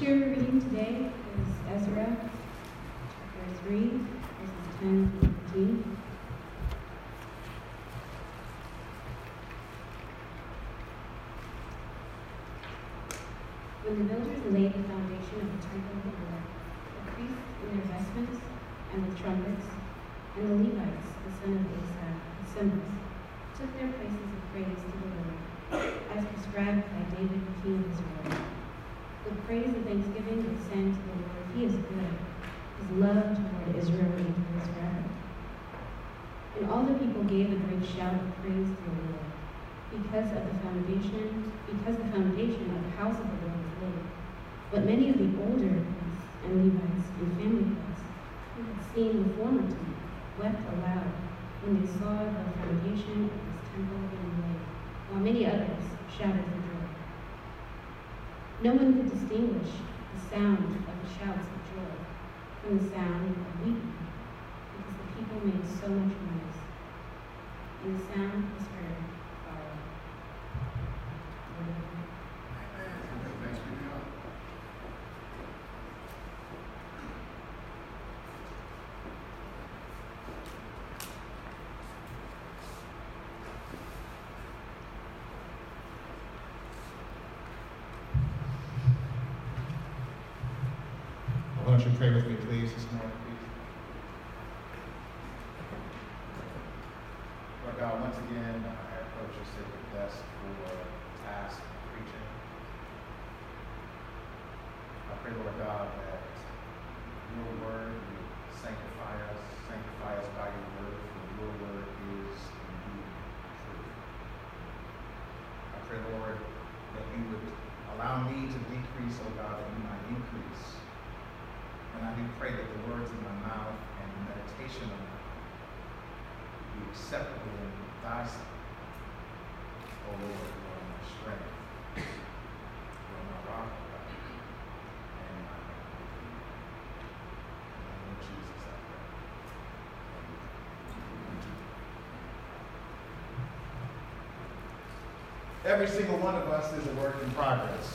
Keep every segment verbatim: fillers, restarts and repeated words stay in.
scripture reading today is Ezra, chapter three, verses ten to fifteen. When the builders laid the foundation of the temple of the Lord, the priests in their vestments and with trumpets, and the Levites, the son of Asaph, the cymbals, took their places of praise to the Lord, as prescribed by David, king of Israel. With praise and thanksgiving they sang to the Lord, He is good. His love toward Israel endures forever. And all the people gave a great shout of praise to the Lord, because of the foundation, because the foundation of the house of the Lord was laid. But many of the older priests and Levites and family heads, who had seen the former time, wept aloud when they saw the foundation of this temple being laid, while many others shouted for joy. No one could distinguish the sound of the shouts of joy from the sound of weeping, because the people made so much noise. And the sound was heard far off. Thanks be to God. Why don't you pray with me, please, this morning, please? Lord God, once again, I approach your sacred desk for task of preaching. I pray, Lord God, that your word will sanctify us, sanctify us by your word, for your word is indeed truth. I pray, Lord, that you would allow me to decrease, oh God, that you might increase. And I do pray that the words of my mouth and the meditation of my heart be acceptable in thy sight. Oh Lord, you are my strength. You are my rock, God, and my redeemer. In the name of Jesus, I pray. Every single one of us is a work in progress.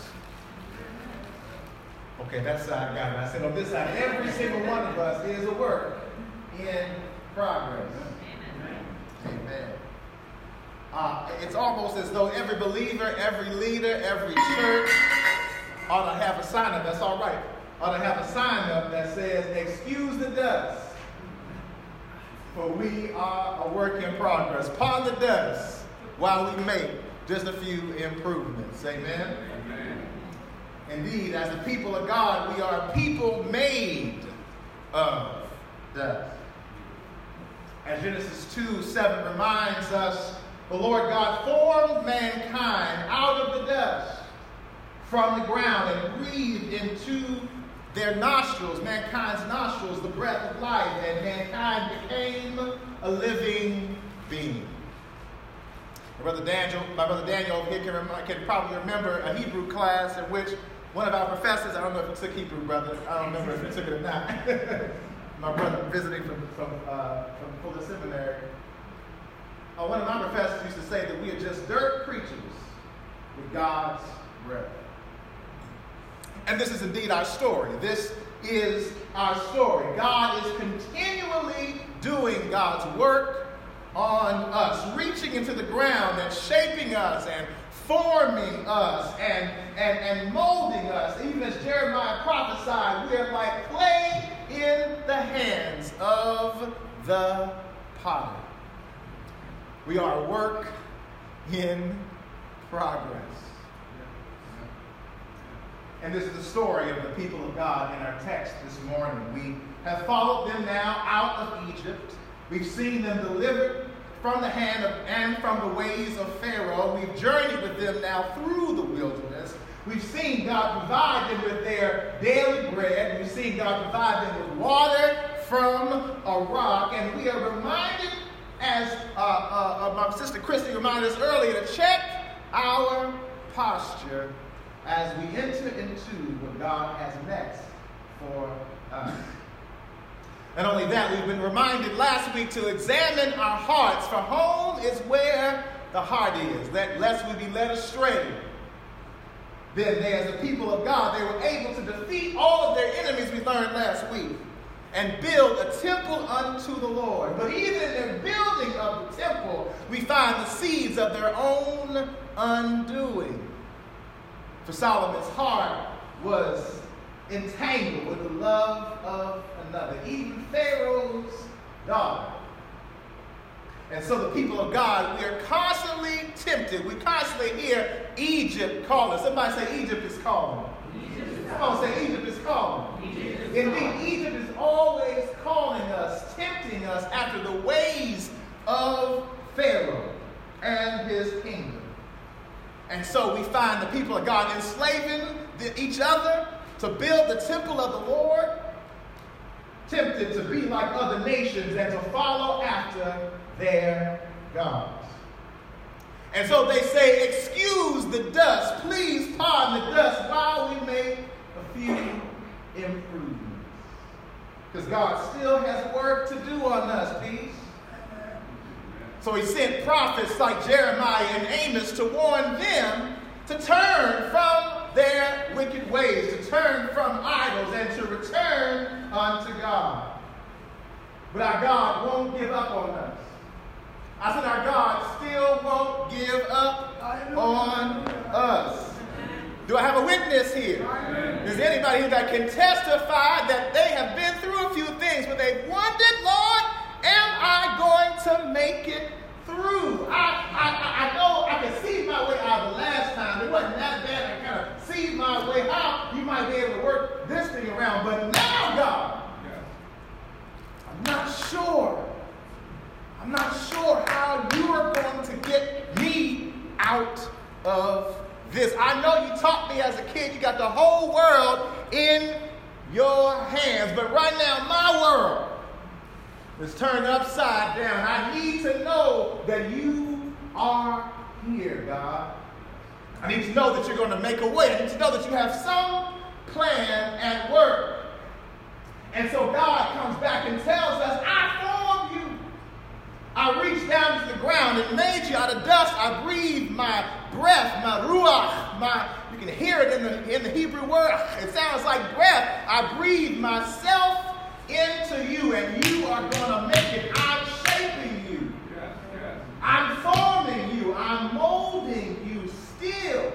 Okay, that side got it. I said on this side, every single one of us is a work in progress. Amen. Amen. Uh, it's almost as though every believer, every leader, every church ought to have a sign up. That's all right. Ought to have a sign up that says, "Excuse the dust, for we are a work in progress. Pardon the dust while we make just a few improvements." Amen. Amen. Indeed, as the people of God, we are a people made of dust. As Genesis two seven reminds us, the Lord God formed mankind out of the dust from the ground and breathed into their nostrils, mankind's nostrils, the breath of life, and mankind became a living being. My brother Daniel, my brother Daniel here can, rem- can probably remember a Hebrew class in which one of our professors, I don't know if he took Hebrew, brother. I don't remember if he took it or not. My brother visiting from from, uh, from Fuller Seminary. Uh, one of my professors used to say that we are just dirt creatures with God's breath. And this is indeed our story. This is our story. God is continually doing God's work on us, reaching into the ground and shaping us and forming us and, and, and molding us. Even as Jeremiah prophesied, we are like clay in the hands of the potter. We are a work in progress. And this is the story of the people of God in our text this morning. We have followed them now out of Egypt. We've seen them delivered from the hand of and from the ways of Pharaoh. We've journeyed with them now through the wilderness. We've seen God provide them with their daily bread. We've seen God provide them with water from a rock. And we are reminded, as uh, uh, uh, my sister Christy reminded us earlier, to check our posture as we enter into what God has next for us. Not only that, we've been reminded last week to examine our hearts, for home is where the heart is, lest we be led astray then they, as the people of God, they were able to defeat all of their enemies we learned last week and build a temple unto the Lord. But even in their building of the temple, we find the seeds of their own undoing. For Solomon's heart was entangled with the love of another, even Pharaoh's daughter. And so the people of God, we are constantly tempted. We constantly hear Egypt calling. Somebody say Egypt is calling. Egypt. Come on, say Egypt is calling. Egypt is Indeed, calling. Egypt is always calling us, tempting us after the ways of Pharaoh and his kingdom. And so we find the people of God enslaving the, each other to build the temple of the Lord, tempted to be like other nations and to follow after their gods. And so they say, excuse the dust. Please pardon the dust while we make a few improvements. Because God still has work to do on us, peace. So he sent prophets like Jeremiah and Amos to warn them to turn from their wicked ways, to turn from idols, and to return unto God. But our God won't give up on us. I said our God still won't give up on us. Do I have a witness here? Is there anybody here that can testify that they have been through a few things, but they've wondered, Lord, am I going to make it through? I, I, I know I can see my way out the last time. It wasn't that bad. I kind of see my way out. You might be able to work this thing around. But now, God, I'm not sure. I'm not sure how you are going to get me out of this. I know you taught me as a kid. You got the whole world in your hands. But right now, my world is turned upside down. I need to know that you are here, God. I need to know that you're going to make a way. I need to know that you have some plan at work. And so God comes back and tells us, I formed you. I reached down to the ground and made you out of dust. I breathed my breath, my ruach, my, you can hear it in the, in the Hebrew word. It sounds like breath. I breathed myself into you, and you are going to make it. I'm shaping you. Yes, yes. I'm forming you. I'm molding you still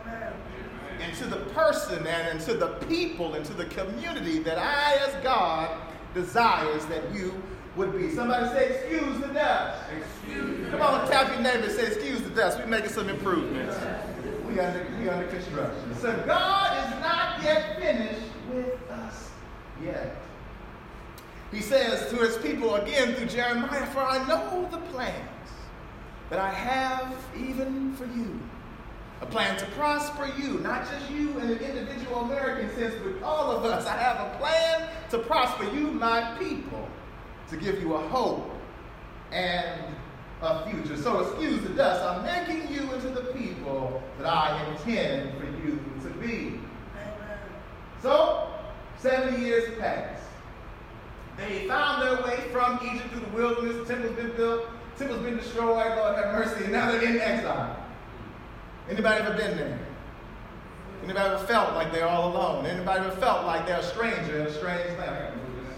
into the person and into the people, into the community that I, as God, desires that you would be. Somebody say, excuse the dust. Excuse Come on, tap your neighbor and say, excuse the dust. We're making some improvements. We under, we under construction. So God is not yet finished with us yet. He says to his people again through Jeremiah, for I know the plans that I have even for you. A plan to prosper you, not just you in an individual American sense, but all of us. I have a plan to prosper you, my people, to give you a hope and a future. So excuse the dust. I'm making you into the people that I intend for you to be. Amen. So, seventy years passed. They found their way from Egypt through the wilderness. The temple's been built. The temple's been destroyed. Lord have mercy. And now they're in exile. Anybody ever been there? Anybody ever felt like they're all alone? Anybody ever felt like they're a stranger in a strange land?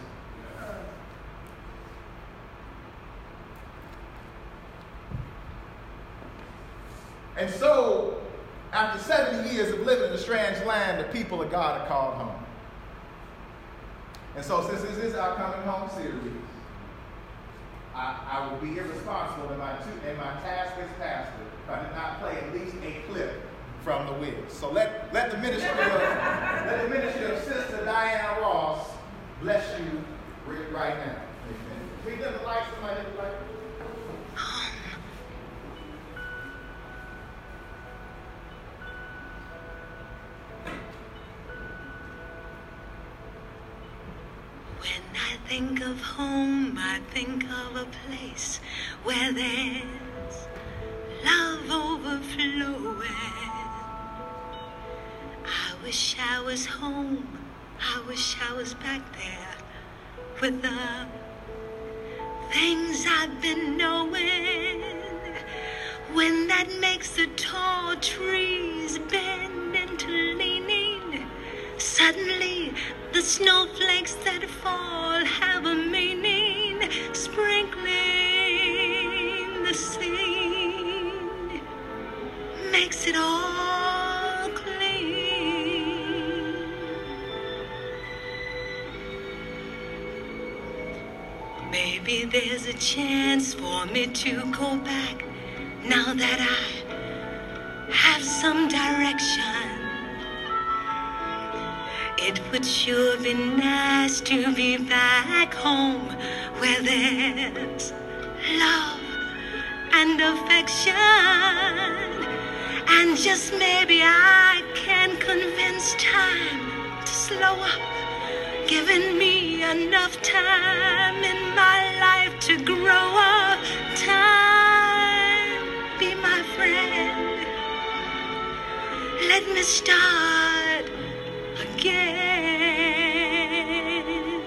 And so, after seventy years of living in a strange land, the people of God are called home. And so, since this is our Coming Home series, I, I will be irresponsible in my, two, in my task as pastor if I did not play at least a clip from the Wiz. So let, let the ministry of let the ministry of Sister Diana Ross bless you right now. Can we get the lights? Somebody hit the light? When I think of home, I think of a place where there's love overflowing. I wish I was home. I wish I was back there with the things I've been knowing. When that makes the tall trees bend into leaning. Suddenly, the snowflakes that fall have a meaning, sprinkling the scene makes it all clean. Maybe there's a chance for me to go back now that I have some direction. It would sure be nice to be back home where there's love and affection. And just maybe I can convince time to slow up, giving me enough time in my life to grow up. Time, be my friend. Let me start again.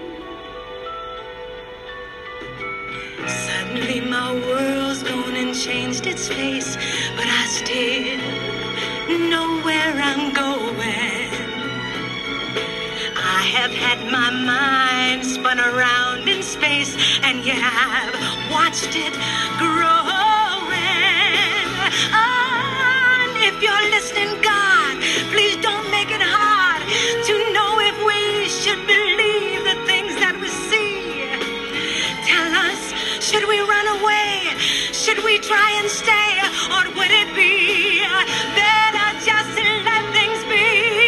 Suddenly my world's gone and changed its face, but I still know where I'm going. I have had my mind spun around in space, and yet I've watched it growing. And if you're listening, God, please don't make it hard to know if we should believe the things that we see. Tell us, should we run away? Should we try and stay? Or would it be better just to let things be?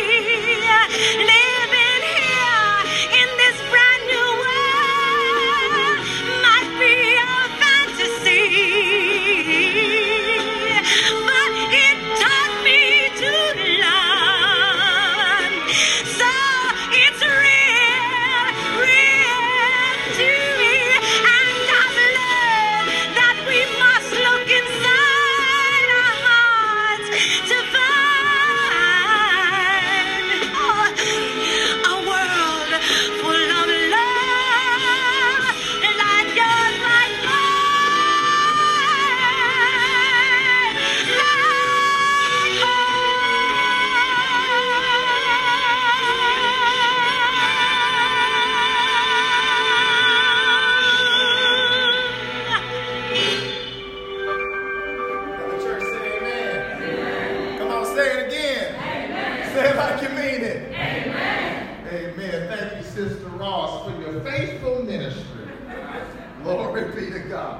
Living here in this brand new world might be a fantasy, but it taught me to love. So it's real, real to me. And I've learned that we must look inside our hearts to find oh, a world full of love, like yours, like mine, like Let the church say amen. Come on, say it again. Say it like you mean it. Amen. Thank you, Sister Ross, for your faithful ministry. Glory be to God.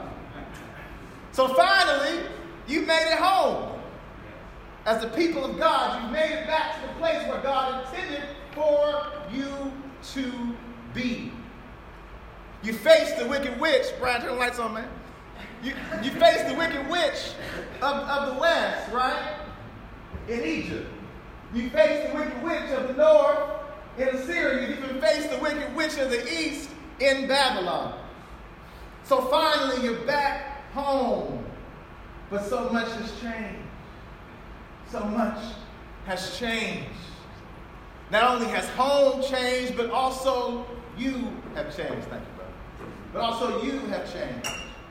So finally, you made it home. As the people of God, you made it back to the place where God intended for you to be. You faced the wicked witch. Brian, turn the lights on, man. You, you faced the wicked witch of, of the west, right? In Egypt. You faced the wicked witch of the north in Assyria. You even faced the wicked witch of the east in Babylon. So finally, you're back home. But so much has changed. So much has changed. Not only has home changed, but also you have changed. Thank you, brother. But also you have changed.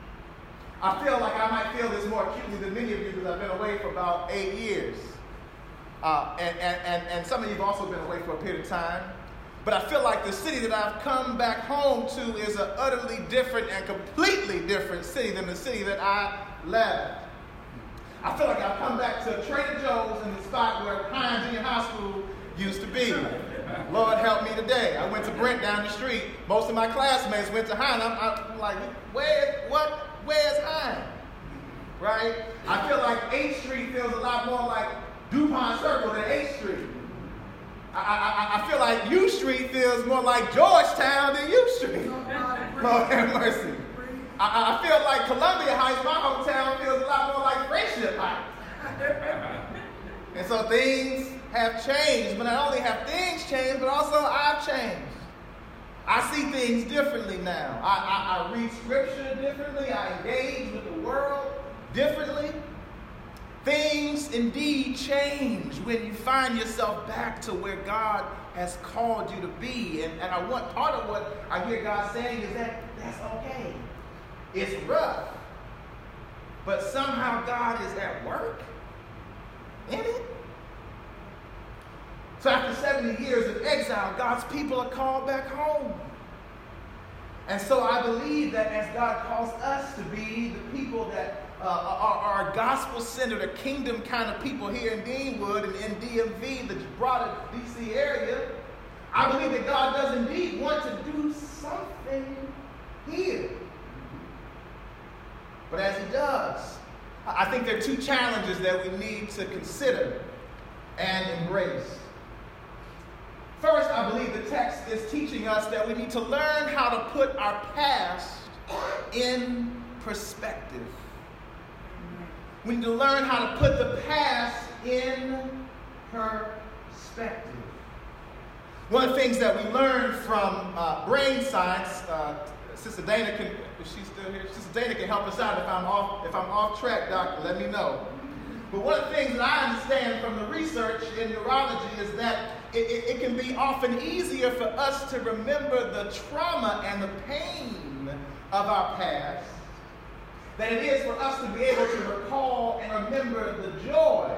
I feel like I might feel this more acutely than many of you because I've been away for about eight years. Uh, and, and, and, and some of you have also been away for a period of time. But I feel like the city that I've come back home to is an utterly different and completely different city than the city that I left. I feel like I've come back to Trader Joe's in the spot where Hines Junior High School used to be. Lord help me today. I went to Brent down the street. Most of my classmates went to Hines. I'm, I'm like, where, what, where's Hines? Right? I feel like eighth Street feels a lot more like DuPont Circle than eighth Street. I, I, I feel like U Street feels more like Georgetown than U Street. Lord have mercy. I, I feel like Columbia Heights, my hometown, feels a lot more like Friendship Heights. And so things have changed, but not only have things changed, but also I've changed. I see things differently now. I, I, I read scripture differently. I engage with the world differently. Things indeed change when you find yourself back to where God has called you to be. And, and I want part of what I hear God saying is that that's okay. It's rough. But somehow God is at work in it. So after seventy years of exile, God's people are called back home. And so I believe that as God calls us to be the people that uh, are, are gospel-centered, a kingdom kind of people here in Deanwood and in D M V, the broader D C area, I believe that God does indeed want to do something here. But as he does, I think there are two challenges that we need to consider and embrace. First, I believe the text is teaching us that we need to learn how to put our past in perspective. We need to learn how to put the past in perspective. One of the things that we learned from uh, brain science, uh, Sister Dana can, is she still here? Sister Dana can help us out if I'm off, if I'm off track, doctor, let me know. But one of the things that I understand from the research in neurology is that it, it, it can be often easier for us to remember the trauma and the pain of our past than it is for us to be able to recall and remember the joy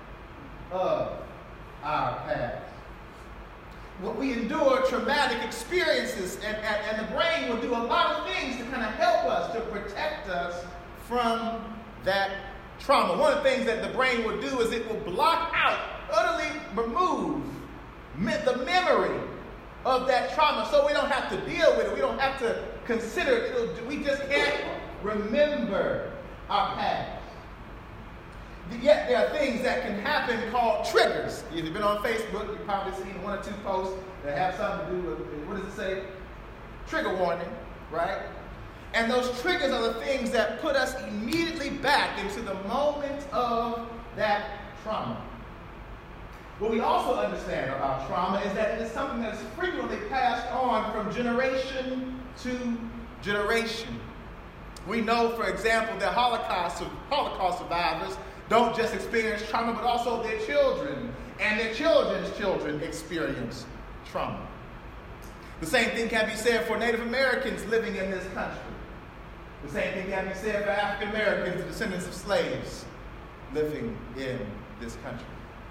of our past. What we endure traumatic experiences, and, and, and the brain will do a lot of things to kind of help us, to protect us from that trauma. One of the things that the brain will do is it will block out, utterly remove me- the memory of that trauma so we don't have to deal with it. We don't have to consider it. It'll, we just can't remember our past. Yet there are things that can happen called triggers. If you've been on Facebook, you've probably seen one or two posts that have something to do with, what does it say? Trigger warning, right? And those triggers are the things that put us immediately back into the moment of that trauma. What we also understand about trauma is that it is something that is frequently passed on from generation to generation. We know, for example, that Holocaust, Holocaust survivors don't just experience trauma, but also their children and their children's children experience trauma. The same thing can be said for Native Americans living in this country. The same thing can be said for African Americans, the descendants of slaves living in this country.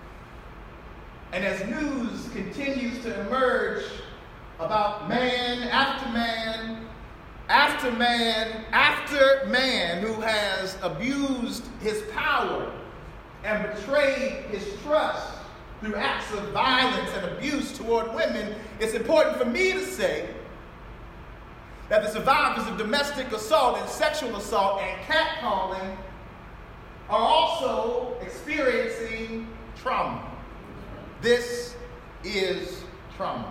And as news continues to emerge about man after man, after man, after man who has abused his power and betrayed his trust through acts of violence and abuse toward women, it's important for me to say that the survivors of domestic assault and sexual assault and catcalling are also experiencing trauma. This is trauma.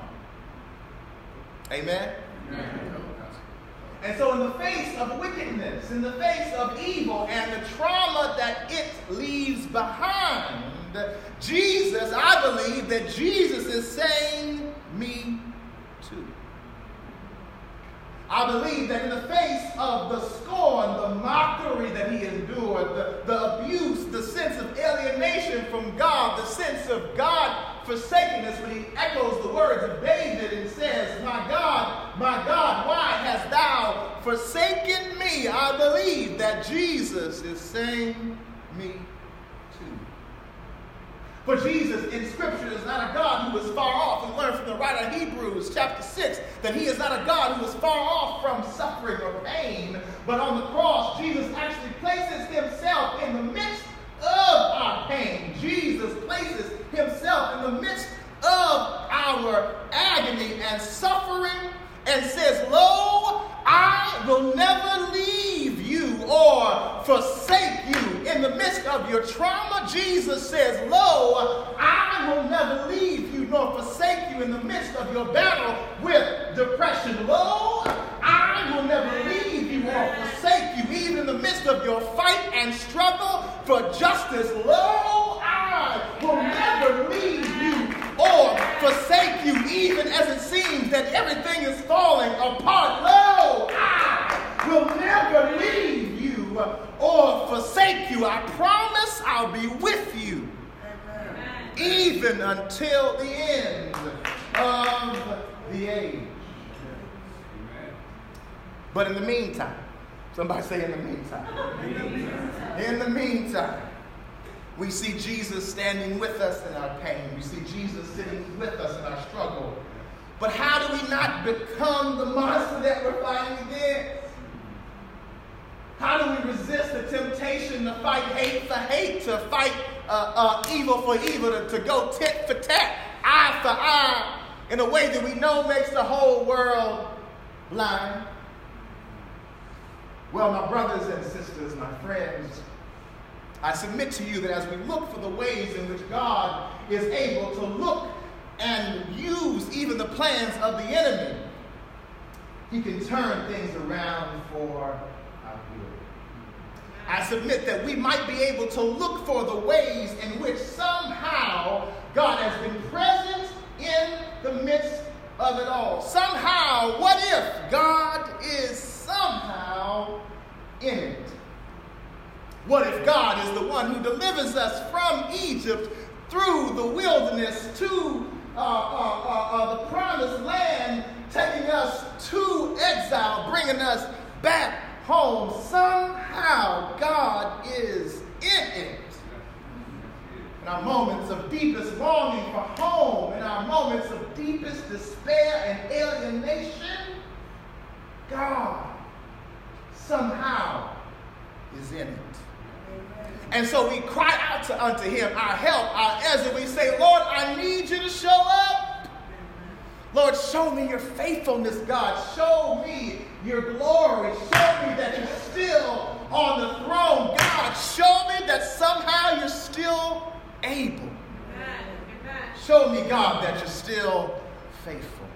Amen? Amen. And so in the face of wickedness, in the face of evil and the trauma that it leaves behind, Jesus, I believe that Jesus is saying, me too. I believe that in the face of the scorn, the mockery that he endured, the, the abuse, the sense of alienation from God, the sense of God forsakenness, when he echoes the words of David and says, my God, my God, why hast thou forsaken me? I believe that Jesus is saying, me too. For Jesus in Scripture is not a God who is far off. We learn from the writer of Hebrews chapter six that he is not a God who is far off from suffering or pain, but on the cross, Jesus actually places himself in the midst of our pain. Jesus places himself in the midst of our agony and suffering and says, lo, I will never leave you or forsake you. In the midst of your trauma, Jesus says, lo, I will never leave you nor forsake you in the midst of your battle with depression. Lo, I will never leave you or forsake you, even in the midst of your fight and struggle for justice. Lo, I will never leave you or forsake you, even as it seems that everything is falling apart. Lo, I will never leave you or forsake you. I promise I'll be with you, amen, even until the end of the age. Amen. But in the meantime, somebody say in the meantime. In the meantime, We see Jesus standing with us in our pain. We see Jesus sitting with us in our struggle. But how do we not become the monster that we're fighting against? How do we resist the temptation to fight hate for hate, to fight uh, uh, evil for evil, to, to go tit for tat, eye for eye, in a way that we know makes the whole world blind? Well, my brothers and sisters, my friends, I submit to you that as we look for the ways in which God is able to look and use even the plans of the enemy, he can turn things around for our good. I submit that we might be able to look for the ways in which somehow God has been present in the midst of it all. Somehow, what if God is somehow in it? What if God is the one who delivers us from Egypt through the wilderness to uh, uh, uh, uh, the promised land, taking us to exile, bringing us back home? Somehow God is in it. In our moments of deepest longing for home, in our moments of deepest despair and alienation, God somehow is in it. And so we cry out to unto him, our help, our Ezra. We say, Lord, I need you to show up. Lord, show me your faithfulness, God. Show me your glory. Show me that you're still on the throne. God, show me that somehow you're still able. Show me, God, that you're still faithful.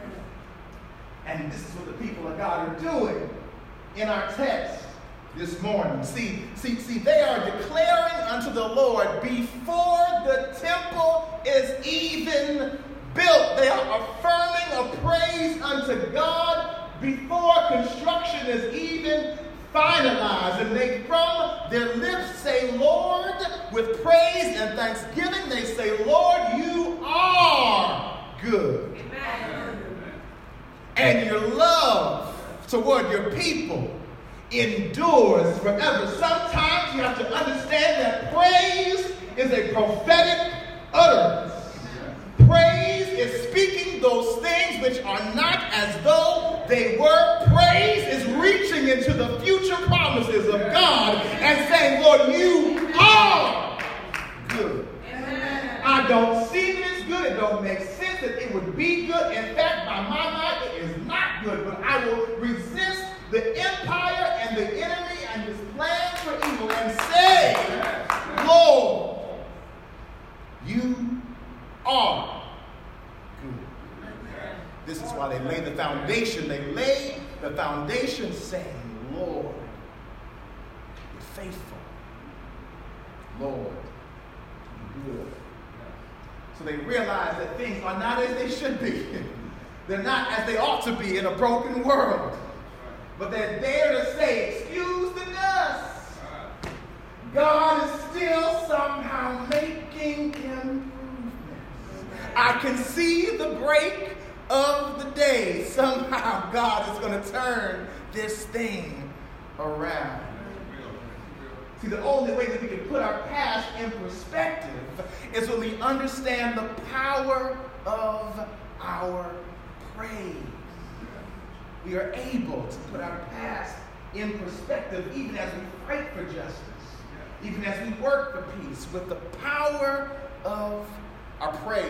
And this is what the people of God are doing in our text this morning. See, see, see, they are declaring unto the Lord before the temple is even built. They are affirming a praise unto God before construction is even finalized. And they from their lips say, Lord, with praise and thanksgiving, they say, Lord, you are good. Amen. And your love toward your people endures forever. Sometimes you have to understand that praise is a prophetic utterance. Praise is speaking those things which are not as though they were. Praise is reaching into the future promises of God and saying, Lord, you are good. Amen. I don't see this good. It don't make sense that it would be good. In fact, by my mind, it is not good. But I will resist the empire and the enemy and his plans for evil and say, Lord, you are good. This is why they lay the foundation. They lay the foundation saying, Lord, you're faithful. Lord, you're good. So they realize that things are not as they should be. They're not as they ought to be in a broken world. But they're there to say, excuse the dust. God is still somehow making improvements. I can see the break of the day. Somehow God is going to turn this thing around. See, the only way that we can put our past in perspective is when we understand the power of our praise. We are able to put our past in perspective even as we fight for justice, even as we work for peace, with the power of our praise.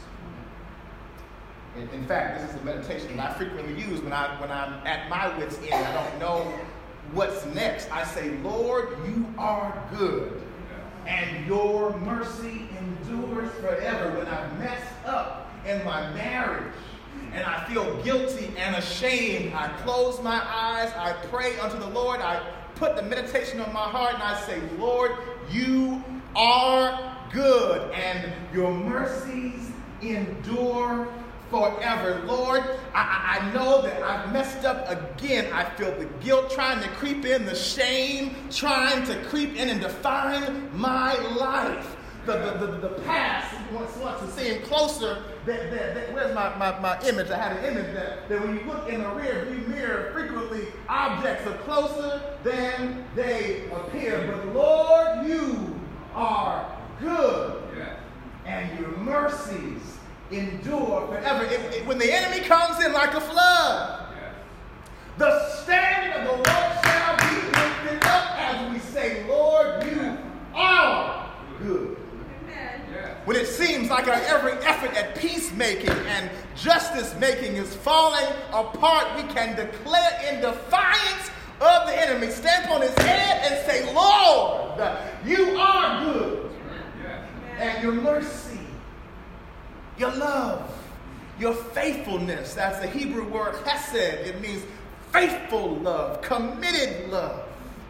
In, in fact, this is a meditation that I frequently use when, I, when I'm at my wit's end. I don't know what's next. I say, Lord, you are good, and your mercy endures forever. When I've messed up in my marriage, and I feel guilty and ashamed, I close my eyes, I pray unto the Lord, I put the meditation on my heart, and I say, Lord, you are good, and your mercies endure forever. Lord, I, I know that I've messed up again. I feel the guilt trying to creep in, the shame trying to creep in and define my life. The, the, the, the past wants, wants to seem closer. That, that, that, where's my, my, my image? I had an image that, that when you look in the rear view mirror, frequently objects are closer than they appear. But Lord, you are good, Yes. and your mercies endure forever. It, it, when the enemy comes in like a flood, Yes. the standard of the Lord shall be lifted up as we say, Lord, you are good. Yes. When it seems like our every effort at peacemaking and justice making is falling apart, we can declare in defiance of the enemy, stamp on his head and say, Lord, you are good. Yes. And your mercy, your love, your faithfulness, that's the Hebrew word hesed. It means faithful love, committed love,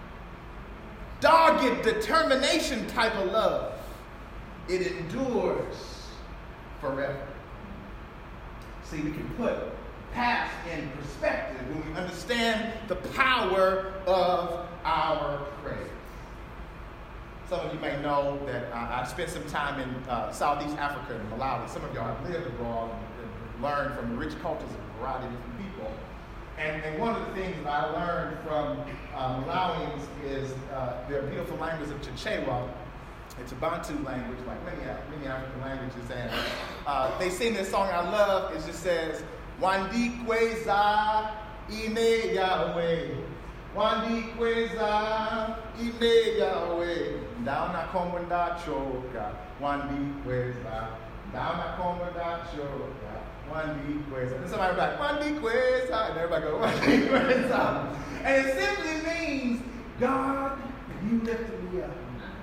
dogged determination type of love. It endures forever. See, we can put past in perspective when we understand the power of our praise. Some of you may know that uh, I spent some time in uh, Southeast Africa and Malawi. Some of y'all have lived abroad and learned from the rich cultures of a variety of different people. And, and one of the things that I learned from uh, Malawians is uh, their beautiful language of Chichewa. It's a Bantu language, like many, many African languages. And uh, they sing this song I love. It just says, Wandikweza ine Yahweh. Wandikweza ine Yahweh. Ndaona kombo ndachoka. Wandikweza. Ndaona kombo ndachoka. Wandikweza. And somebody like, Wandikweza. And everybody go, Wandikweza. And it simply means, God, you lifted me up.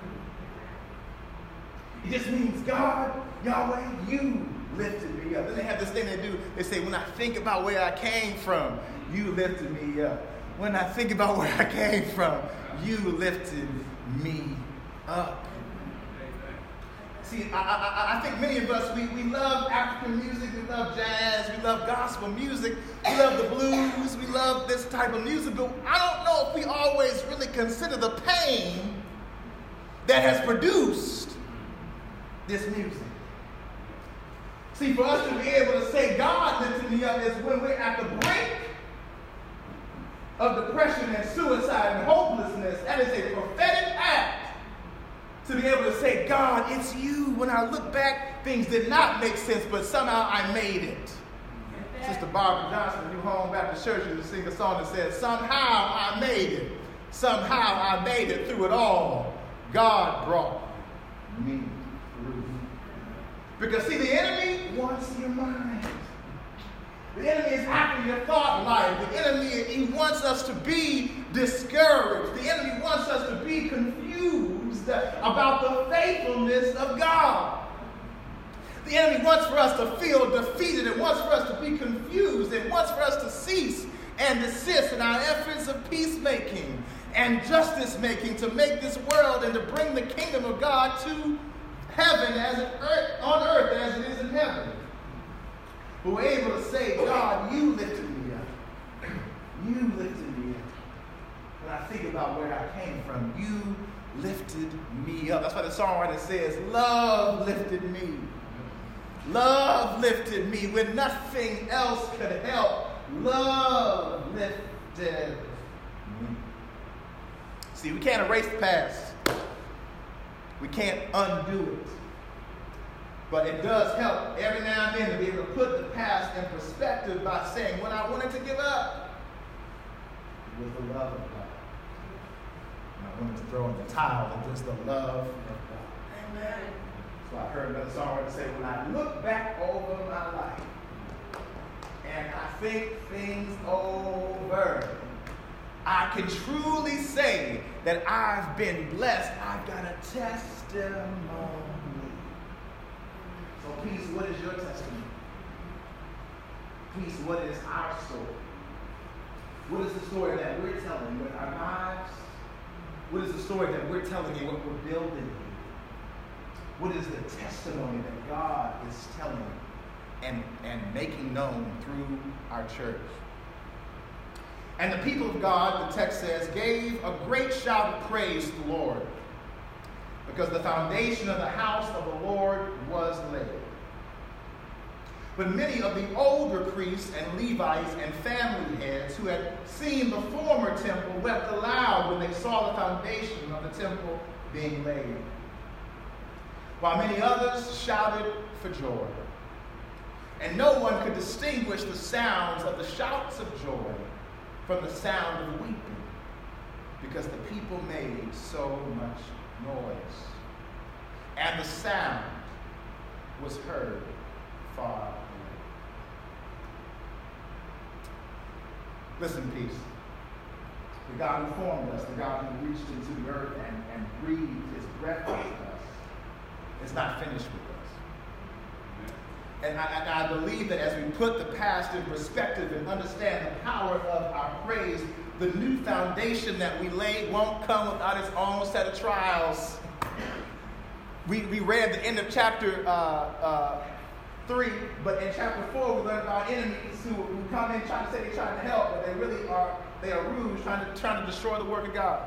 It just means, God, Yahweh, you lifted me up. Then they have this thing they do. They say, when I think about where I came from, you lifted me up. When I think about where I came from, you lifted me up. See, I, I, I think many of us, we, we love African music, we love jazz, we love gospel music, we love the blues, we love this type of music, but I don't know if we always really consider the pain that has produced this music. See, for us to be able to say God lifted me up is when we're at the brink of depression and suicide and hopelessness. That is a prophetic act to be able to say, God, it's you. When I look back, things did not make sense, but somehow I made it. Sister Barbara Johnson, New Home Baptist Church, used to sing a song that says, somehow I made it. Somehow I made it through it all. God brought me through. Because see, the enemy wants your mind. The enemy is after your thought life. The enemy, he wants us to be discouraged. The enemy wants us to be confused about the faithfulness of God. The enemy wants for us to feel defeated. It wants for us to be confused. It wants for us to cease and desist in our efforts of peacemaking and justice making to make this world and to bring the kingdom of God to heaven as it earth, on earth as it is in heaven. But we're able to say, God, you lifted me up. You lifted me up. When I think about where I came from, you lifted me up. That's why the songwriter says, love lifted me. Love lifted me when nothing else could help. Love lifted me. See, we can't erase the past. We can't undo it. But it does help every now and then to be able to put the past in perspective by saying, when I wanted to give up, it was the love of God. When I wanted to throw in the towel, it was the love of God. Amen. So I heard another songwriter say, when I look back over my life and I think things over, I can truly say that I've been blessed. I've got a testimony. So peace, what is your testimony? Peace, what is our story? What is the story that we're telling with our lives? What is the story that we're telling you, what we're building? What is the testimony that God is telling and, and making known through our church? And the people of God, the text says, gave a great shout of praise to the Lord, because the foundation of the house of the Lord was laid. But many of the older priests and Levites and family heads who had seen the former temple wept aloud when they saw the foundation of the temple being laid. while many others shouted for joy. And no one could distinguish the sounds of the shouts of joy from the sound of weeping, because the people made so much noise. And the sound was heard far away. Listen, peace. The God who formed us, the God who reached into the earth and, and breathed his breath into us, is not finished with us. And I, and I believe that as we put the past in perspective and understand the power of our praise, the new foundation that we laid won't come without its own set of trials. We, we read the end of chapter uh, uh, three, but in chapter four we learned about enemies who, who come in trying to say they're trying to help, but they really are, they are rude, trying to, trying to destroy the work of God.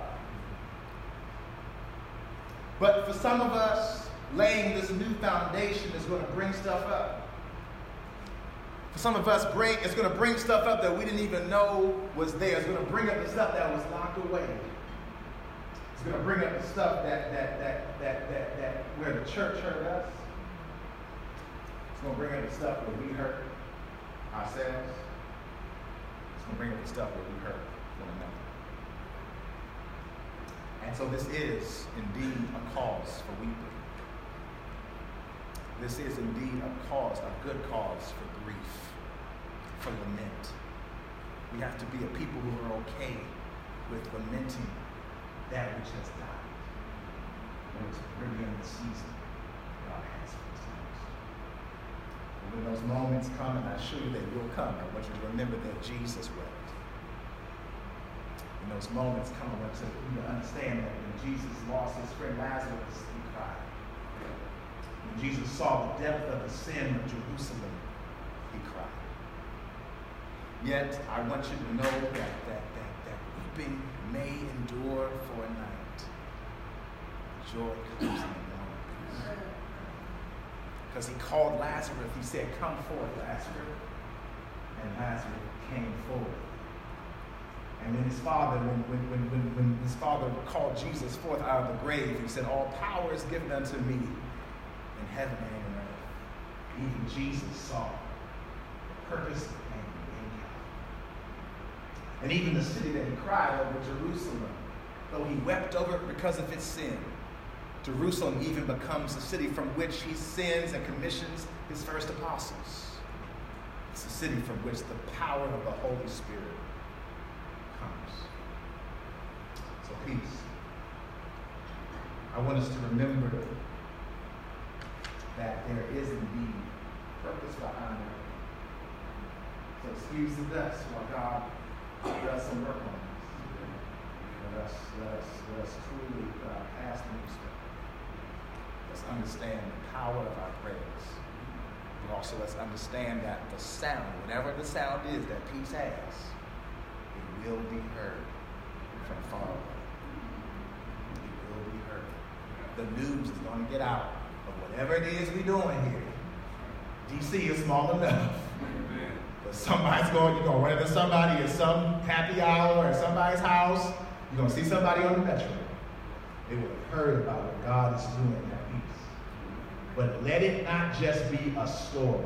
But for some of us, laying this new foundation is going to bring stuff up. For some of us, bring, it's going to bring stuff up that we didn't even know was there. It's going to bring up the stuff that was locked away. It's going to bring up the stuff that, that, that, that, that, that where the church hurt us. It's going to bring up the stuff where we hurt ourselves. It's going to bring up the stuff where we hurt one another. And so this is indeed a cause for weeping. This is indeed a cause, a good cause for grief, for lament. We have to be a people who are okay with lamenting that which has died. When it's really in the season, God has these times. When those moments come, and I assure you they will come, I want you to remember that Jesus wept. When those moments come, I want you to understand that when Jesus lost his friend Lazarus, he cried. When Jesus saw the depth of the sin of Jerusalem, he cried. Yet, I want you to know that, that, that, that weeping may endure for a night. Joy comes in the morning. Because he called Lazarus, he said, "Come forth, Lazarus." And Lazarus came forth. And when his father, when, when, when, when, when his father called Jesus forth out of the grave, he said, "All power is given unto me in heaven and in earth." Even Jesus saw the purpose and in God. And even the city that he cried over, Jerusalem, though he wept over it because of its sin, Jerusalem even becomes the city from which he sends and commissions his first apostles. It's the city from which the power of the Holy Spirit comes. So peace. I want us to remember that there is indeed purpose behind it. So excuse the dust while God does some work on us. Let us, let us, let us truly uh, pass the new step. Let's understand the power of our prayers. But also let's understand that the sound, whatever the sound is that peace has, it will be heard from far away. It will be heard. The news is going to get out of whatever it is we're doing here. D C is small enough. But somebody's going, you're going to run into somebody at some happy hour or at somebody's house. You're going to see somebody on the metro. They will have heard about what God is doing in that peace. But let it not just be a story.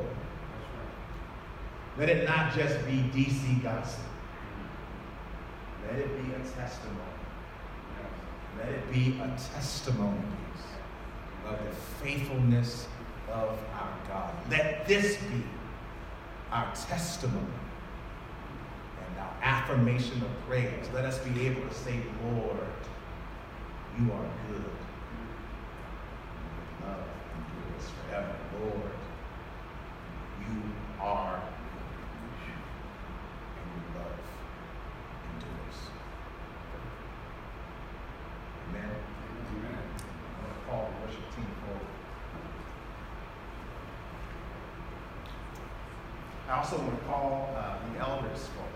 Let it not just be D C gossip. Let it be a testimony. Let it be a testimony of the faithfulness of our God. Let this be our testimony and our affirmation of praise. Let us be able to say, "Lord, you are good. Your love endures forever. Lord, you are good, and your love endures." Amen. Amen. I'm going to call the worship team forward. I also want to call uh, the elders forward.